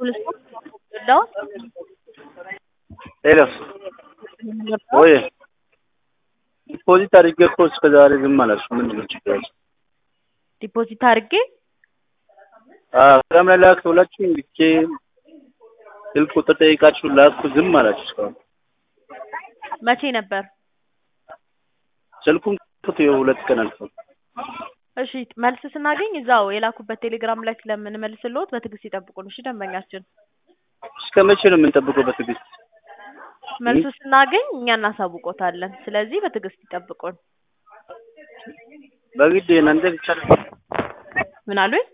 Full down. Hello. Oye, ዲፖዚት አድርጌ እኮ እስከ ዛሬ ዝም አላልሽ። ምንድን ነው ችግሩ? ዲፖዚት አድርጌ ከምን ላክ ሁላችሁም ልኬ ስልክ ቁጥር ጠይቃችሁ ላኩ ዝም አላችሁ እስካሁን። መቼ ነበር? ስልኩን ከፍቶ የሁለት ቀን አልፎ። እሺ መልስ ስናገኝ እዛው የላኩበት ቴሌግራም ላይ ስለምንመልስልዎት በትዕግስት ይጠብቁን። እሺ ደንበኛችን። እስከ መቼ ነው የምንጠብቀው በትዕግስት? መልሱ ስናገኝ እኛ እናሳውቆታለን። ስለዚህ በትዕግስት ይጠብቁን። በግድ እናንተ ብቻ ምን አሉኝ?